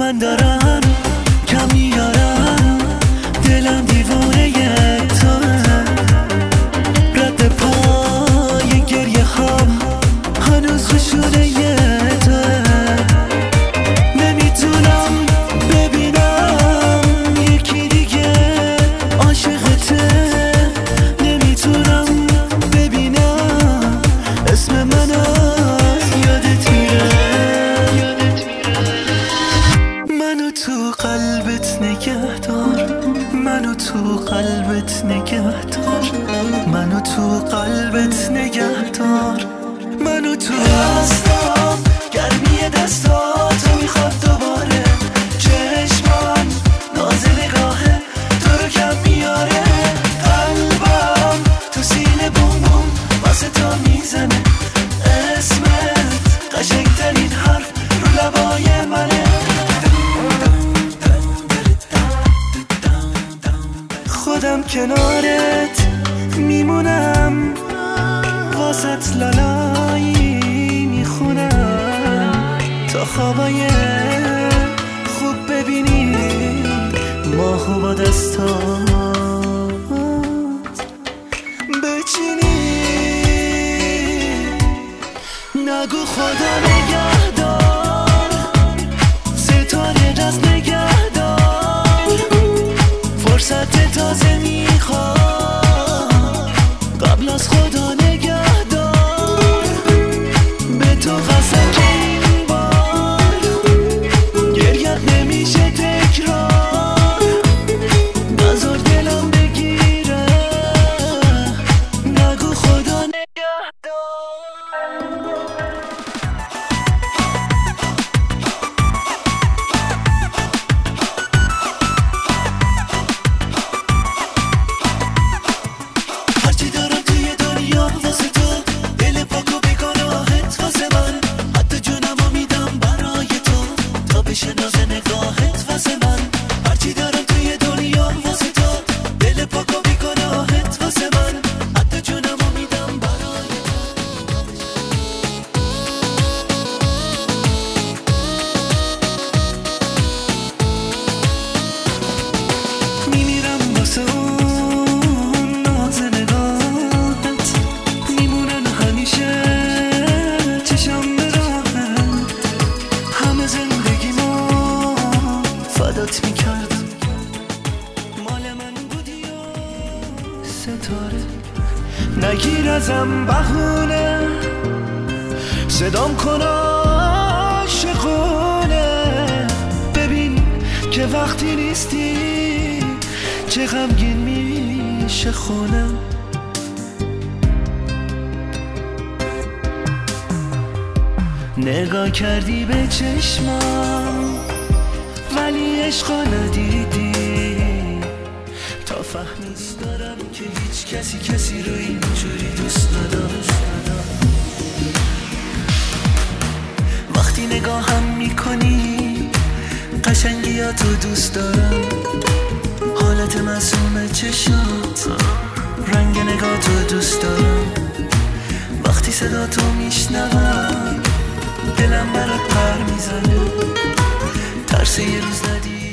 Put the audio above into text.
من دارم کم میارم، دلم دیوانه تو، رد پای گریه هم هنوز خشونه تو، نمیتونم ببینم یکی دیگه عاشقته، نمیتونم ببینم اسم منو یادت میره، منو تو قلبت نگه دار، منو تو قلبت نگه دار، منو تو قلبت نگه دار، منو تو دستام گرمی دستاتو میخواد دوباره، چشمان ناز نگاهه تو رو کم میاره، قلبم تو سینه بوم بوم واسه تو میزنه، اسمت قشنگترین حرف رو لبای منه، خودم کنارت میمونم، واسط لالایی میخونم، تا خوابای خوب ببینی ماهو با دستات بچینی، نگو خدا نگهدار، ستاره دست نگهدار، فرصت تازه میخواد، قبل از خدا نگهدار، به تو قسم که این بار گریت نمیشه تکرار، نذار دلم بگیره، نگو خدا نگهدار. هرچی دارم توی دنیا واسه تو، دل پاک و بیگناهت واسه من، حتی جونمو میدم برای تو، تا بشه ناز نگاهت واسه من، هرچی دارم توی دنیا واسه تو، دل پاک و بیگناهت واسه من، حتی جونمو میدم برای تو، میمیرم واسه اون ناز نگاهت، میمونن همیشه چشم به راهت، همه زندگیمو فدات میکردم، مال من بودی و ستاره، نگیر ازم بهونه، صدام کن عاشقونه، ببین که وقتی نیستی چه غمگین میشه خونم، نگاه کردی به چشمام ولی عشقا ندیدی، تا فهمی دارم که هیچ کسی رو اینجوری دوست نداشت، وقتی نگاهم میکنی قشنگیاتو دوست دارم، حالت معصوم چشات، رنگ نگاتو دوست دارم، وقتی صداتو میشنوم دلم برات پر میزنه، ترس یه روز ندی